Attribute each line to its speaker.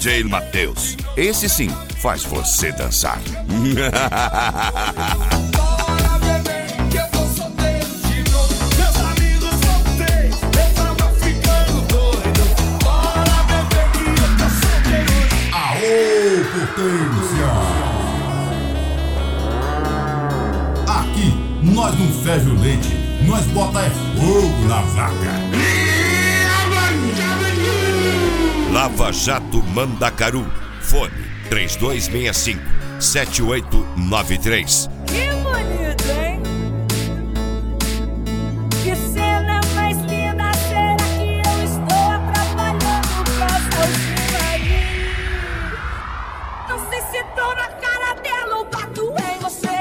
Speaker 1: DJ Matheus. Esse sim faz você dançar.
Speaker 2: Bora beber, que eu tô solteiro de novo. Meus amigos solteiros, eu tava ficando doido. Bora beber, que eu tô solteiro.
Speaker 3: Aô, potência! Aqui, nós não ferve o leite, nós bota é fogo na vaca.
Speaker 1: Lava Jato Mandacaru. Fone 3265-7893.
Speaker 4: Que bonito!